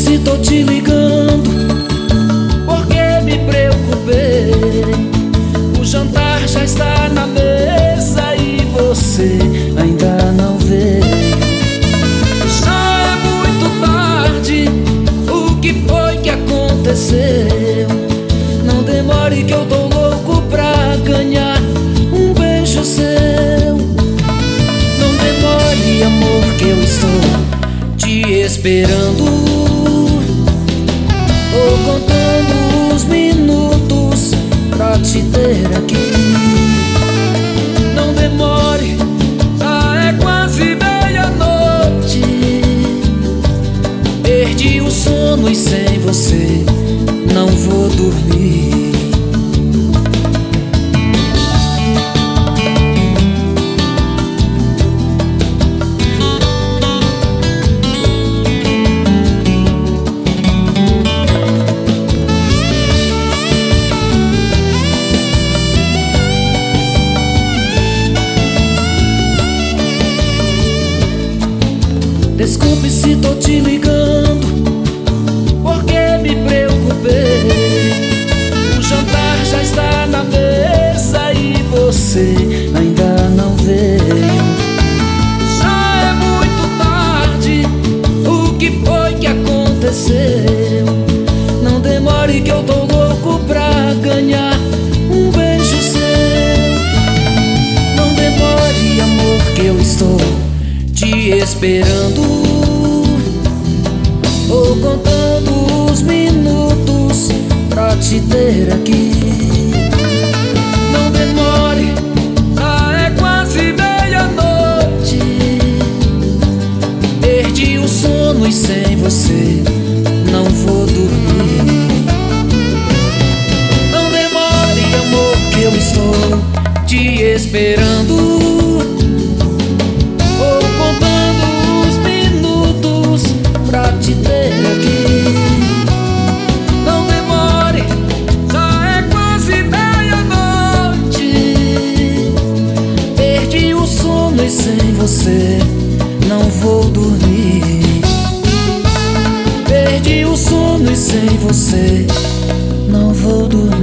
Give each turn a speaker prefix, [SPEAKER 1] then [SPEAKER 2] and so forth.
[SPEAKER 1] se tô te ligando, porque me preocupei. O jantar já está na mesa e você ainda não veio. Já é muito tarde, o que foi que aconteceu? Não demore que eu tô louco pra ganhar um beijo seu. Não demore, amor, que eu estou te esperando. Tô contando os minutos pra te ter aqui. Não demore, já é quase meia-noite. Perdi o sono e sem você não vou dormir. Desculpe se tô te ligando, porque me preocupei. O jantar já está na mesa e você ainda não veio. Já é muito tarde, o que foi que aconteceu? Não demore que eu tô louco pra ganhar um beijo seu. Não demore, amor, que eu estou te esperando. Tô contando os minutos pra te ter aqui. Não demore, já é quase meia-noite. Perdi o sono e sem você não vou dormir. Não demore, amor, que eu estou te esperando. Pra te ter aqui. Não demore, já é quase meia-noite. Perdi o sono e sem você não vou dormir. Perdi o sono e sem você não vou dormir.